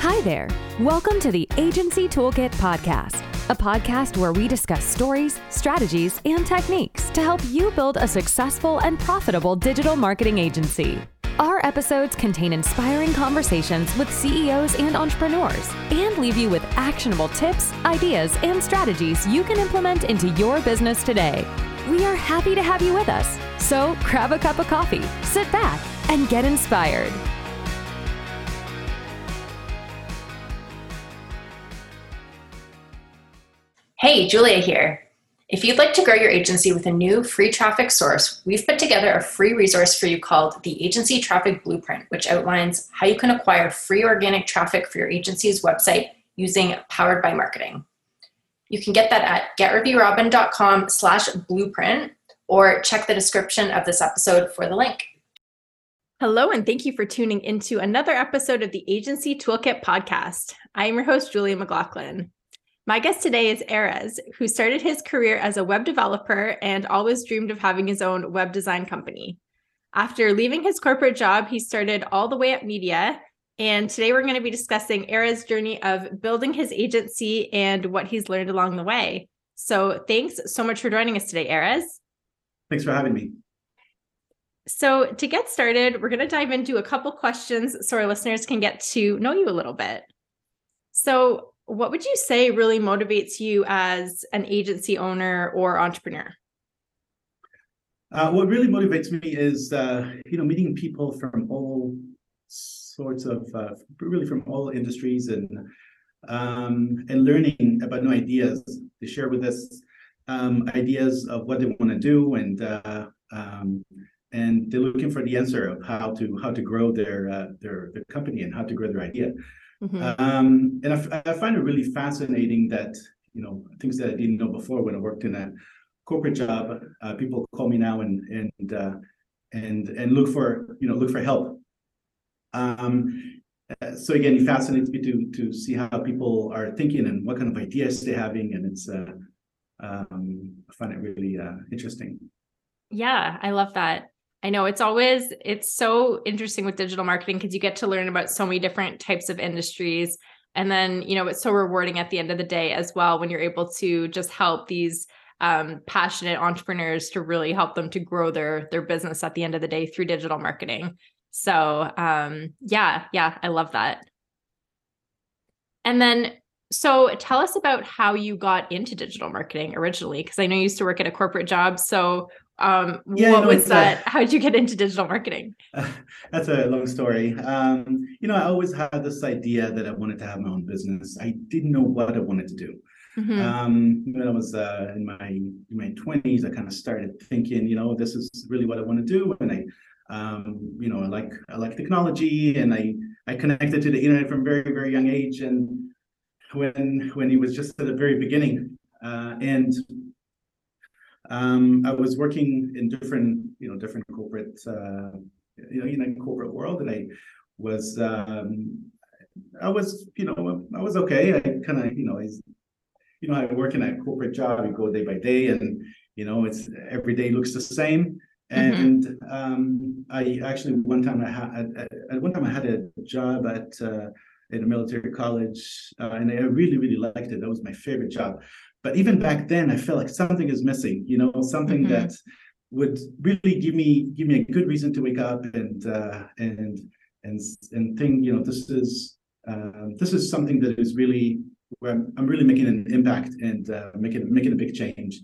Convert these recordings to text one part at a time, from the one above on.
Hi there. Welcome to the Agency Toolkit Podcast, a podcast where we discuss stories, strategies, and techniques to help you build a successful and profitable digital marketing agency. Our episodes contain inspiring conversations with CEOs and entrepreneurs and leave you with actionable tips, ideas, and strategies you can implement into your business today. We are happy to have you with us. So grab a cup of coffee, sit back, and get inspired. Hey, Julia here. If you'd like to grow your agency with a new free traffic source, we've put together a free resource for you called the Agency Traffic Blueprint, which outlines how you can acquire free organic traffic for your agency's website using Powered by Marketing. You can get that at getrebbyrobin.com/blueprint or check the description of this episode for the link. Hello, and thank you for tuning into another episode of the Agency Toolkit Podcast. I am your host, Julia McLaughlin. My guest today is Erez, who started his career as a web developer and always dreamed of having his own web design company. After leaving his corporate job, he started All the Way Up Media, and today we're going to be discussing Erez's journey of building his agency and what he's learned along the way. So thanks so much for joining us today, Erez. Thanks for having me. So to get started, we're going to dive into a couple questions so our listeners can get to know you a little bit. So what would you say really motivates you as an agency owner or entrepreneur? What really motivates me is, meeting people from all sorts of, really from all industries and learning about new ideas. They share with us ideas of what they want to do, and they're looking for the answer of how to grow their company and how to grow their idea. Mm-hmm. And I find it really fascinating that, things that I didn't know before when I worked in a corporate job, people call me now and look for help. So again, it fascinates me to see how people are thinking and what kind of ideas they're having, and it's I find it really interesting. Yeah, I love that. I know it's so interesting with digital marketing because you get to learn about so many different types of industries. And then, it's so rewarding at the end of the day as well when you're able to just help these passionate entrepreneurs to really help them to grow their business at the end of the day through digital marketing. So yeah, I love that. And then, so tell us about how you got into digital marketing originally, because I know you used to work at a corporate job. So what was that? How did you get into digital marketing? That's a long story. I always had this idea that I wanted to have my own business. I didn't know what I wanted to do. Mm-hmm. When I was in my 20s, I kind of started thinking, this is really what I want to do. And I like technology, and I connected to the internet from a very, very young age. And when it was just at the very beginning, I was working in different corporate, in corporate world, and I was okay. I kind of, I work in a corporate job. You go day by day, and it's every day looks the same. And I actually one time I had a job at a military college, and I really, really liked it. That was my favorite job. But even back then, I felt like something is missing, something that would really give me a good reason to wake up and think, this is something that is really where I'm really making an impact and making a big change.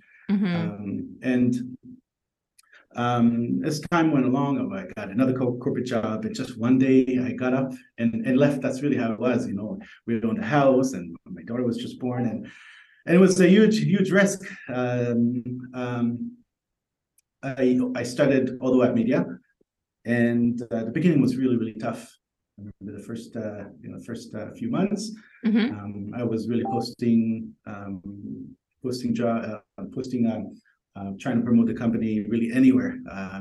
As time went along, I got another corporate job, and just one day I got up and left. That's really how it was. We owned a house, and my daughter was just born, and it was a huge risk. I started All the Way Up Media, and the beginning was really, really tough. I remember the first few months. Mm-hmm. I was really trying to promote the company really anywhere.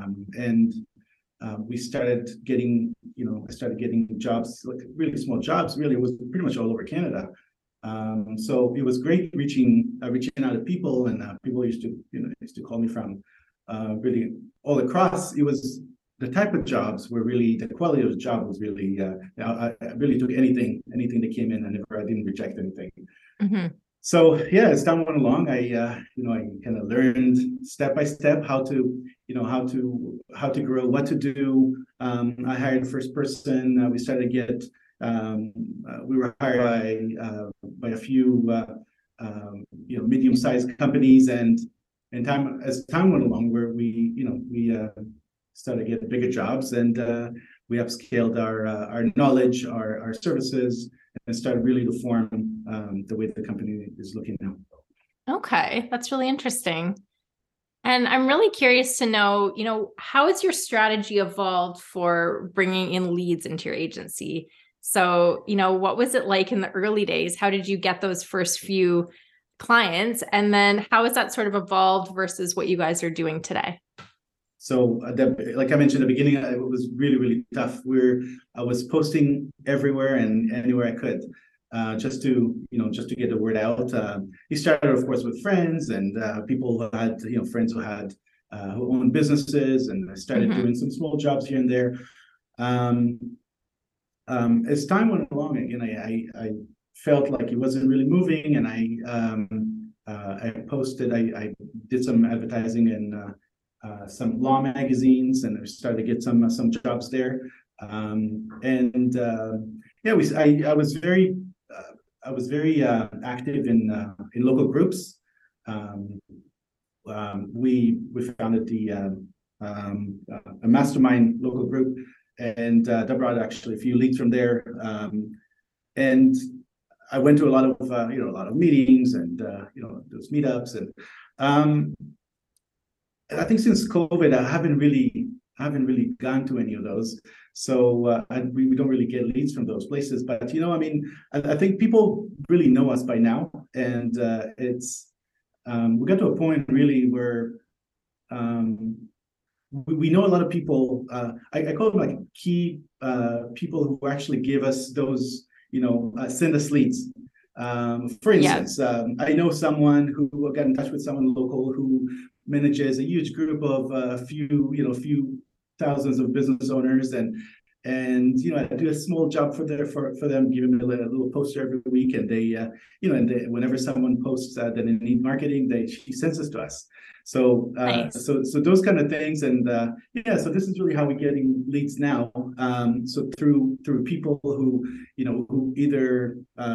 We started getting, I started getting jobs, like really small jobs. Really, it was pretty much all over Canada. So it was great reaching out to people, and people used to call me from really all across. It was the type of jobs were really, the quality of the job was really, I really took anything that came in. I didn't reject anything. Mm-hmm. So yeah, as time went along, I kind of learned step by step how to grow, what to do. I hired first person. We started to get, we were hired by a few, medium-sized companies, and as time went along, where we started to get bigger jobs, and we upscaled our knowledge, our services, and started really to form the way the company is looking now. Okay, that's really interesting. And I'm really curious to know, how has your strategy evolved for bringing in leads into your agency? So, what was it like in the early days? How did you get those first few clients? And then how has that sort of evolved versus what you guys are doing today? So, like I mentioned at the beginning, it was really, really tough. I was posting everywhere and anywhere I could, just to get the word out. He started, of course, with friends and people who had, friends who had who owned businesses, and I started doing some small jobs here and there. As time went along, again, I felt like it wasn't really moving, and I posted. I did some advertising in some law magazines, and I started to get some jobs there. I was very active in local groups. We founded a mastermind local group, and that brought actually a few leads from there. And I went to a lot of meetings and those meetups, and I think since COVID, I haven't really gone to any of those. So we don't really get leads from those places. But I think people really know us by now, and we got to a point really where we know a lot of people. I call them like key people who actually give us those, send us leads. For instance, I know someone who got in touch with someone local who manages a huge group of a few thousands of business owners, and I do a small job for them, give them a little poster every week, and they whenever someone posts that they need marketing, she sends this to us. So nice. so those kind of things, and so this is really how we're getting leads now. So through people who either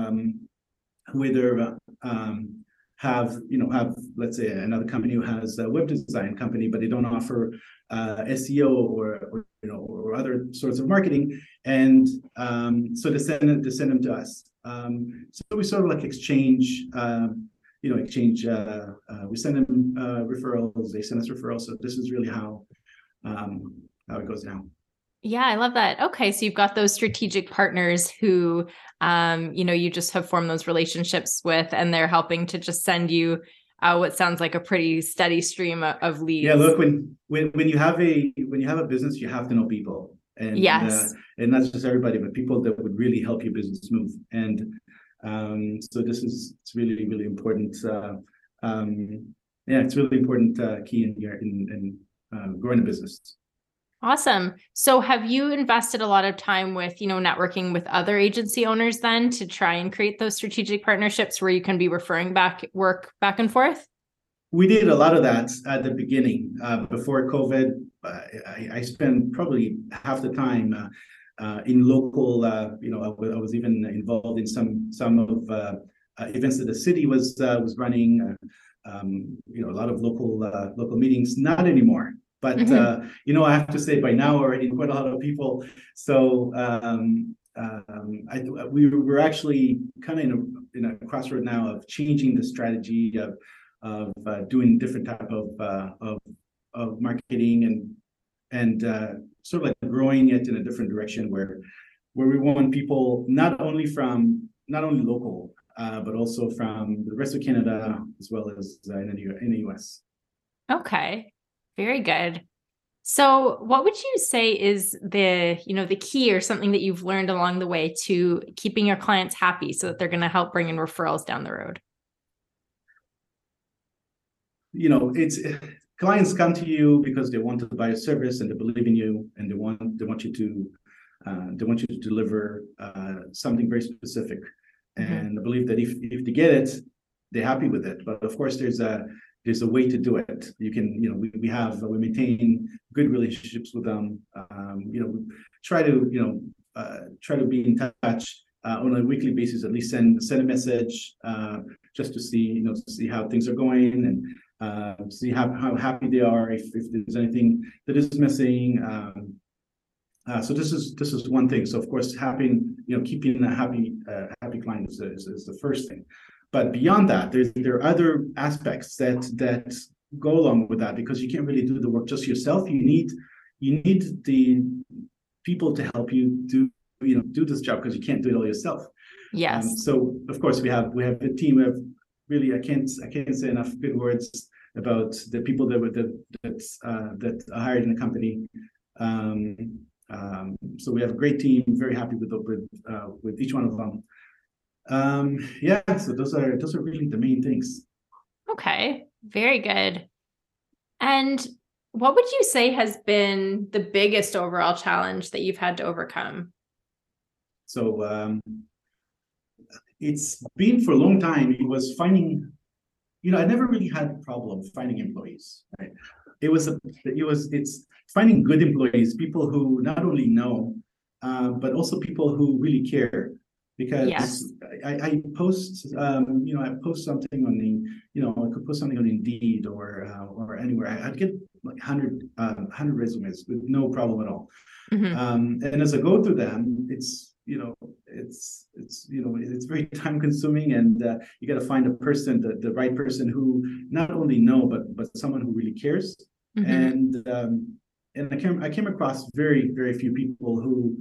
have let's say another company who has a web design company, but they don't offer SEO or other sorts of marketing, and so they send them to us. So we sort of like exchange. We send them referrals, they send us referrals. So this is really how it goes now. Yeah, I love that. Okay, so you've got those strategic partners who, you just have formed those relationships with, and they're helping to just send you what sounds like a pretty steady stream of leads. Yeah, look, when you have a business, you have to know people, and yes, and not just everybody, but people that would really help your business move. And so it's really, really important. It's really important key in growing a business. Awesome. So have you invested a lot of time with, networking with other agency owners then to try and create those strategic partnerships where you can be referring work back and forth? We did a lot of that at the beginning. Before COVID, I spent probably half the time in local, I was even involved in some of events that the city was running, a lot of local meetings. Not anymore. But I have to say, by now already quite a lot of people. So we were actually kind of in a crossroad now of changing the strategy of doing different type of marketing and sort of like growing it in a different direction where we want people not only local but also from the rest of Canada as well as in the US. Okay. Very good. So what would you say is the key or something that you've learned along the way to keeping your clients happy so that they're going to help bring in referrals down the road? clients come to you because they want to buy a service and they believe in you, and they want you to deliver something very specific. And I believe that if they get it, they're happy with it. But of course, there's a way to do it. You can, we maintain good relationships with them. We try to be in touch on a weekly basis, at least send a message just to see how things are going, and see how happy they are, if there's anything that is missing. So this is one thing. So of course, keeping a happy client is the first thing. But beyond that, there are other aspects that go along with that, because you can't really do the work just yourself. You need the people to help you do this job, because you can't do it all yourself. Yes. So of course we have a team. We have really, I can't say enough good words about the people that are hired in the company. So we have a great team. Very happy with each one of them. So those are really the main things. Okay, very good. And what would you say has been the biggest overall challenge that you've had to overcome? So it's been for a long time. It was finding, I never really had a problem finding employees, right? It's finding good employees, people who not only know, but also people who really care. Because yes. I post, I post something on I could post something on Indeed or anywhere. I'd get like 100 resumes with no problem at all. And as I go through them, it's very time consuming, and you got to find a person, the right person who not only know, but someone who really cares. And I came across very, very few people who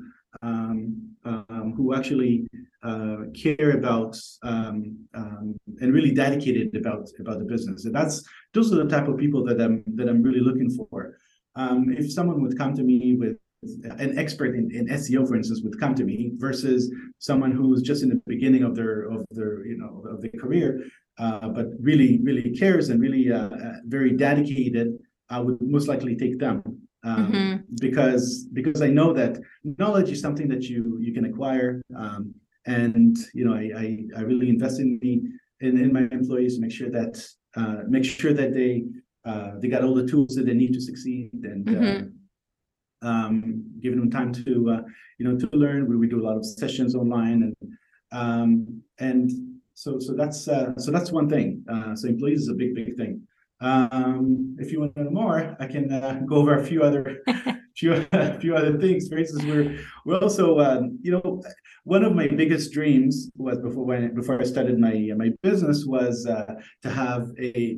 actually care about and really dedicated about the business. And those are the type of people that I'm really looking for. If someone would come to me with an expert in SEO, for instance, would come to me, versus someone who's just in the beginning of their career, but really, really cares and really very dedicated, I would most likely take them. Because I know that knowledge is something that you can acquire, and I really invest in my employees to make sure that they got all the tools that they need to succeed, and giving them time to learn. We do a lot of sessions online, and so that's one thing. So employees is a big thing. If you want to know more, I can go over a few other things. For instance, we're also one of my biggest dreams was before I started my business was to have a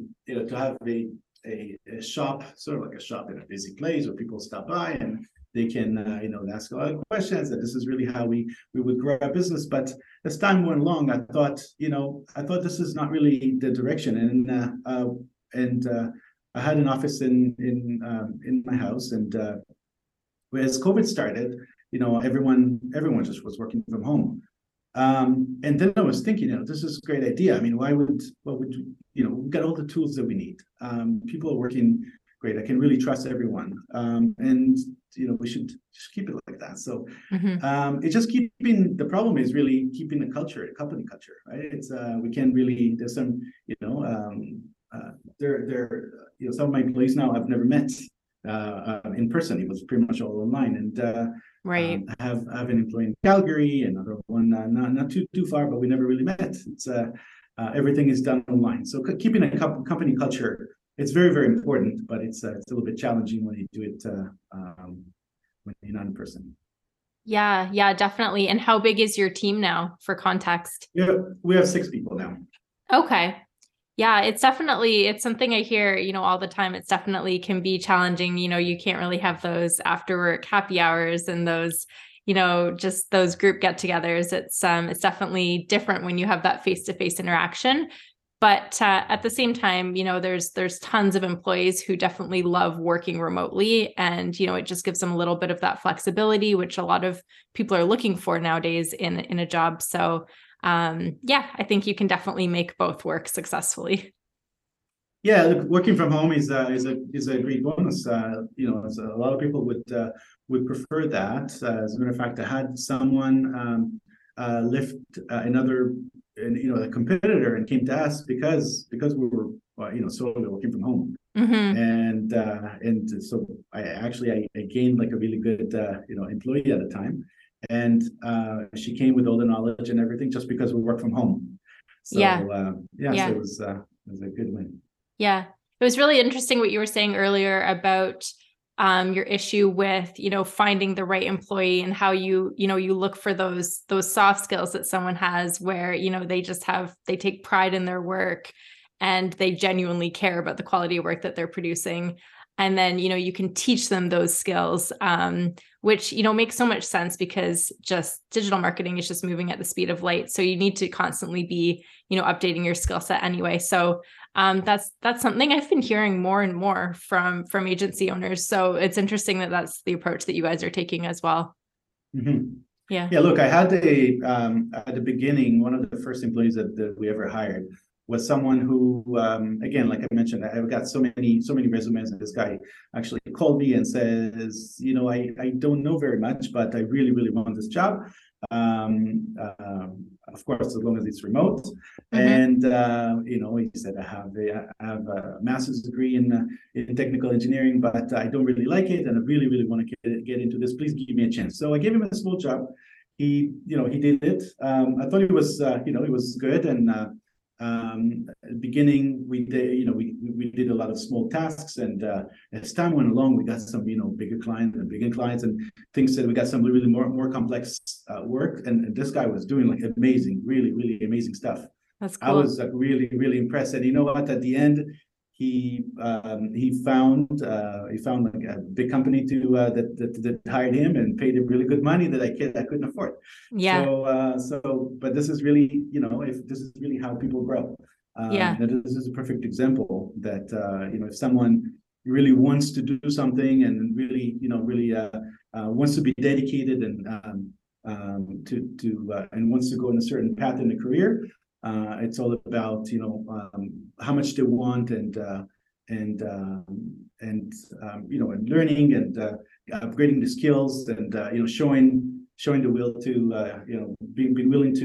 shop, sort of like a shop in a busy place where people stop by and they can ask a lot of questions. And this is really how we would grow our business. But as time went along, I thought this is not really the direction. And I had an office in my house, and as COVID started, everyone just was working from home. And then I was thinking, this is a great idea. I mean, we've got all the tools that we need. People are working great. I can really trust everyone. And we should just keep it like that. So it's just the problem is really keeping the company culture, right? It's we can't really, there's some, some of my employees now I've never met in person. It was pretty much all online. And right. I have an employee in Calgary, another one not too far, but we never really met. It's everything is done online. So keeping a company culture, it's very, very important, but it's a little bit challenging when you do it when you're not in person. Yeah, definitely. And how big is your team now, for context? Yeah, we have 6 people now. Okay. Yeah, it's something I hear, all the time. It's definitely can be challenging. You can't really have those after work happy hours and those, just those group get-togethers. It's definitely different when you have that face-to-face interaction. But at the same time, there's tons of employees who definitely love working remotely, and it just gives them a little bit of that flexibility, which a lot of people are looking for nowadays in a job. So I think you can definitely make both work successfully. Yeah, look, working from home is a great bonus. A lot of people would prefer that. As a matter of fact, I had someone lift a competitor, and came to us because we were solely working from home. Mm-hmm. And so I gained like a really good employee at the time, and she came with all the knowledge and everything just because we work from home. So so it was a good win. Yeah. It was really interesting what you were saying earlier about your issue with, finding the right employee, and how you look for those soft skills that someone has where, they take pride in their work and they genuinely care about the quality of work that they're producing. And then, you can teach them those skills, which, makes so much sense, because just digital marketing is just moving at the speed of light. So you need to constantly be, updating your skill set anyway. So that's something I've been hearing more and more from agency owners. So it's interesting that that's the approach that you guys are taking as well. Mm-hmm. Yeah. Yeah. Look, I had at the beginning, one of the first employees that we ever hired was someone who, again, like I mentioned, I've got so many resumes, and this guy actually called me and says, I don't know very much, but I really, really want this job. Of course, as long as it's remote. Mm-hmm. And he said, I have a master's degree in technical engineering, but I don't really like it, and I really, really want to get into this. Please give me a chance. So I gave him a small job. He did it. I thought it was, it was good. And at the beginning, we did a lot of small tasks, and as time went along, we got some bigger clients and things that we got some really more complex work, and this guy was doing like really, really amazing stuff. That's cool. I was really, really impressed. And you know what? At the end, he found like a big company that hired him and paid him really good money that I couldn't afford. Yeah. But this is really, if this is really how people grow. This is a perfect example that if someone really wants to do something, and really wants to be dedicated, and and wants to go in a certain path in the career. It's all about how much they want, and learning, and upgrading the skills, and showing the will to being willing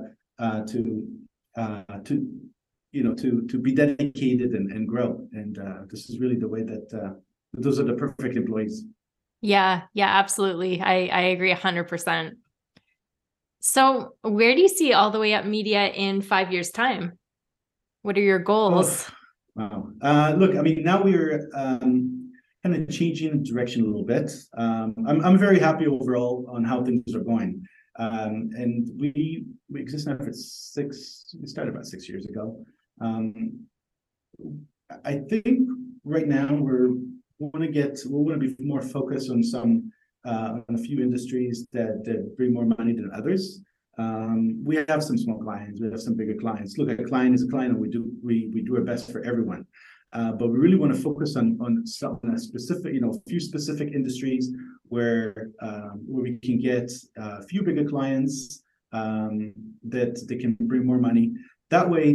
to be dedicated and grow. And this is really the way that those are the perfect employees. Yeah, absolutely. I agree 100%. So where do you see All the Way Up Media in 5 years' time? What are your goals? Oh, wow. Look, I mean, now we're kind of changing direction a little bit. I'm very happy overall on how things are going. And we exist now for we started about 6 years ago. I think right now we want to be more focused on a few industries that bring more money than others. We have some small clients, we have some bigger clients. Look, a client is a client, and we do our best for everyone. But we really want to focus on a specific, a few specific industries where we can get a few bigger clients that they can bring more money. That way,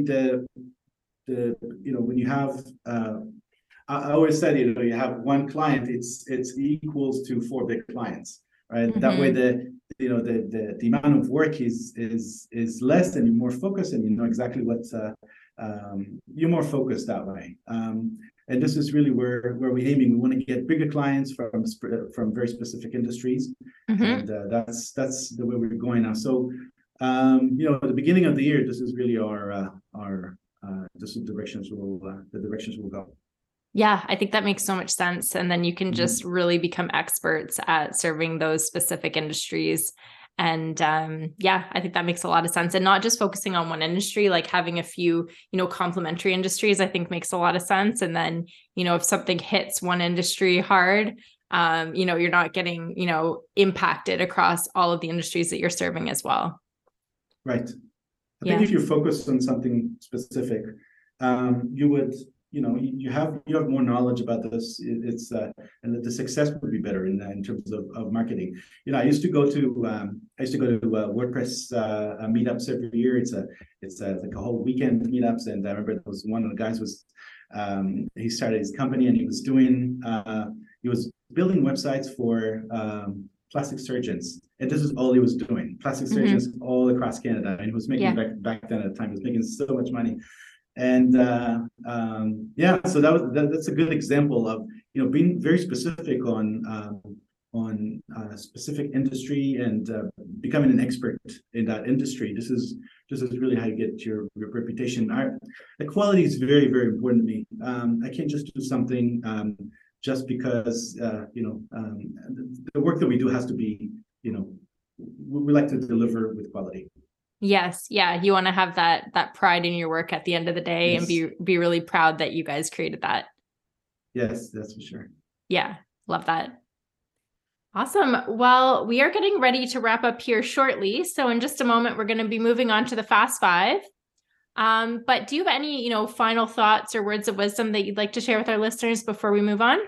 when you have I always said, you have one client, it's equals to 4 big clients, right? Mm-hmm. That way, the amount of work is less, and you're more focused, and you know exactly what you're more focused that way. And this is really where we're aiming. We want to get bigger clients from very specific industries, mm-hmm. and that's the way we're going now. So, at the beginning of the year, this is really our this is the directions we'll go. Yeah, I think that makes so much sense. And then you can just really become experts at serving those specific industries. And I think that makes a lot of sense. And not just focusing on one industry, like having a few, complementary industries, I think makes a lot of sense. And then, if something hits one industry hard, you're not getting, impacted across all of the industries that you're serving as well. Right. I think if you're focused on something specific, you would, you have more knowledge about this. It's and the success would be better in terms of marketing. I used to go to WordPress meetups every year. It's like a whole weekend meetups, and I remember there was one of the guys was he started his company, and he was building websites for plastic surgeons. And this is all he was doing. Plastic surgeons all across Canada. And he was making back then at the time, he was making so much money. And so that's a good example of, being very specific on a specific industry and becoming an expert in that industry. This is really how you get your reputation. The quality is very, very important to me. I can't just do something just because the work that we do has to be, we like to deliver with quality. Yes. Yeah. You want to have that pride in your work at the end of the day, and be really proud that you guys created that. Yes, that's for sure. Yeah. Love that. Awesome. Well, we are getting ready to wrap up here shortly. So in just a moment, we're going to be moving on to the Fast Five. But do you have any, final thoughts or words of wisdom that you'd like to share with our listeners before we move on?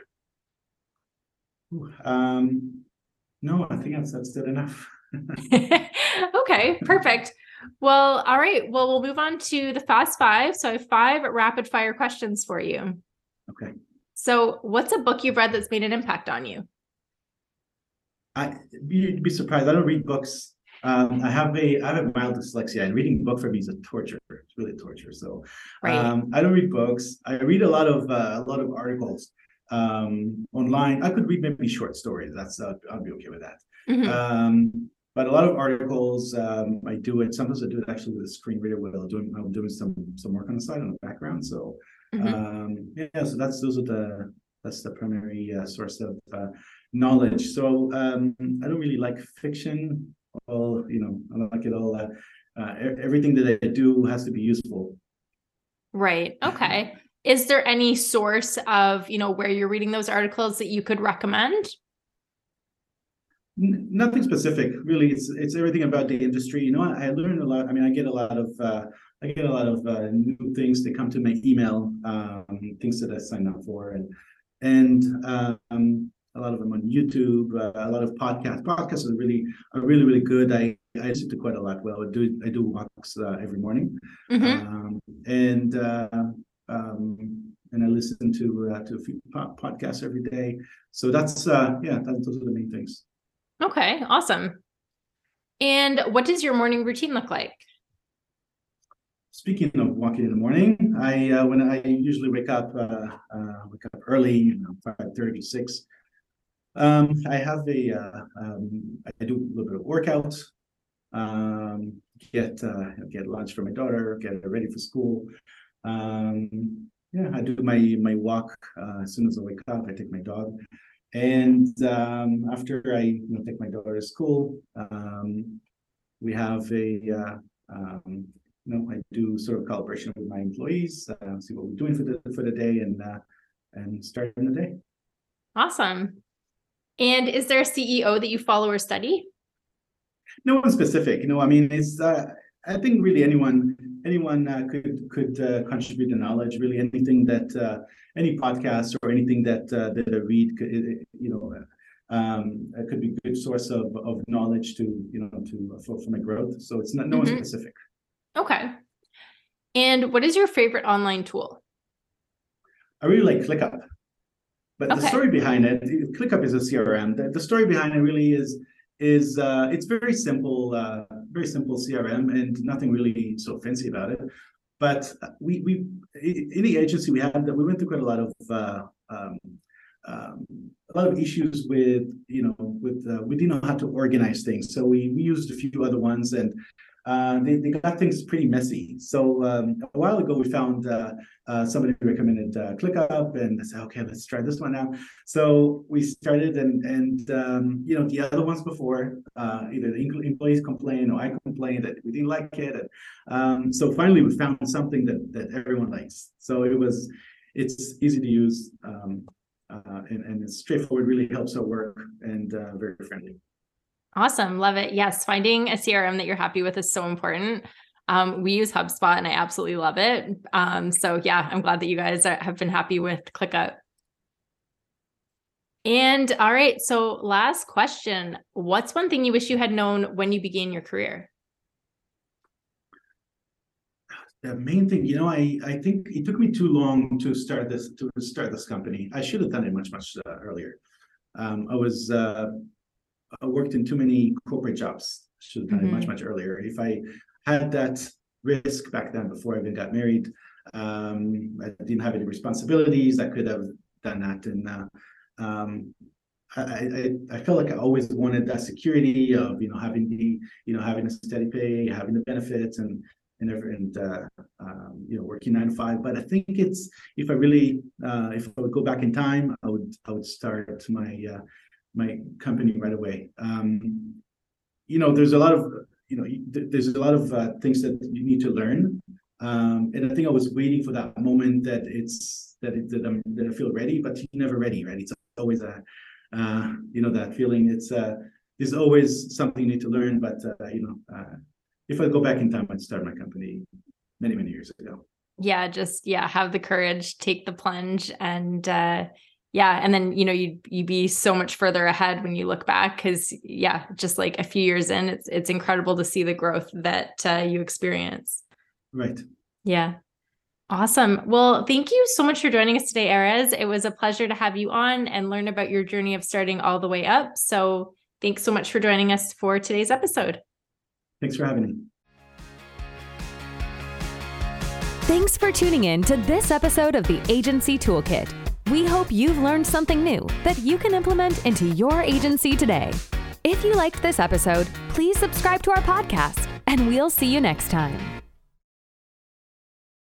No, I think that's good enough. Okay, perfect. Well, all right. Well, we'll move on to the Fast Five. So I have 5 rapid fire questions for you. Okay. So what's a book you've read that's made an impact on you? You'd be surprised. I don't read books. I have a mild dyslexia, and reading a book for me is a torture. It's really a torture. So I don't read books. I read a lot of articles online. I could read maybe short stories. I'll be okay with that. But a lot of articles, I do it. Sometimes I do it actually with a screen reader while I'm doing some work on the side, on the background. So so that's the primary source of knowledge. So I don't really like fiction. I don't like it all. Everything that I do has to be useful. Right. Okay. Is there any source of, where you're reading those articles that you could recommend? Nothing specific, really. It's everything about the industry. I learned a lot. I mean, I get a lot of new things that come to my email, things that I sign up for, and a lot of them on YouTube, a lot of podcasts. Podcasts are really, really good. I listen to quite a lot. Well, I do walks every morning, and I listen to a few podcasts every day. So those are the main things. Okay, awesome. And what does your morning routine look like? Speaking of walking in the morning, when I usually wake up early, 5:30, 6. I have I do a little bit of workouts, get lunch for my daughter, get her ready for school. I do my walk as soon as I wake up. I take my dog, and after I take my daughter to school, we have I do sort of calibration with my employees, see what we're doing for the day, and start in the day. Awesome. And is there a CEO that you follow or study? No one specific. I mean, it's I think really anyone could contribute to knowledge. Really, anything that any podcast or anything that I read could, it could be a good source of knowledge for my growth. So it's no one specific. Okay. And what is your favorite online tool? I really like ClickUp. But the story behind it, ClickUp is a CRM. The story behind it really is it's very simple CRM, and nothing really so fancy about it. But we in the agency we went through quite a lot of issues with we didn't know how to organize things. So we used a few other ones, and they got things pretty messy. So a while ago, we found somebody recommended ClickUp, and I said, okay, let's try this one out. So we started, and the other ones before, either the employees complained or I complained that we didn't like it. So finally, we found something that everyone likes. So it's easy to use, and it's straightforward. Really helps our work, and very friendly. Awesome. Love it. Yes. Finding a CRM that you're happy with is so important. We use HubSpot and I absolutely love it. So yeah, I'm glad that you guys have been happy with ClickUp. And all right. So last question, what's one thing you wish you had known when you began your career? The main thing, I think it took me too long to start this company. I should have done it much earlier. I worked in too many corporate jobs. Should have done it much earlier. If I had that risk back then before I even got married, I didn't have any responsibilities. I could have done that, and I felt like I always wanted that security of having having a steady pay, having the benefits, and working 9 to 5. But I think it's if I would go back in time, I would start my company right away. There's a lot of things that you need to learn, and I think I was waiting for that moment that I feel ready, but you're never ready, right? It's always that feeling. There's always something you need to learn, but if I go back in time, I'd start my company many years ago. Yeah, just have the courage, take the plunge, and and then you'd be so much further ahead when you look back, because just like a few years in, it's incredible to see the growth that you experience. Right. Yeah. Awesome. Well, thank you so much for joining us today, Erez. It was a pleasure to have you on and learn about your journey of starting all the way up. So thanks so much for joining us for today's episode. Thanks for having me. Thanks for tuning in to this episode of the Agency Toolkit. We hope you've learned something new that you can implement into your agency today. If you liked this episode, please subscribe to our podcast, and we'll see you next time.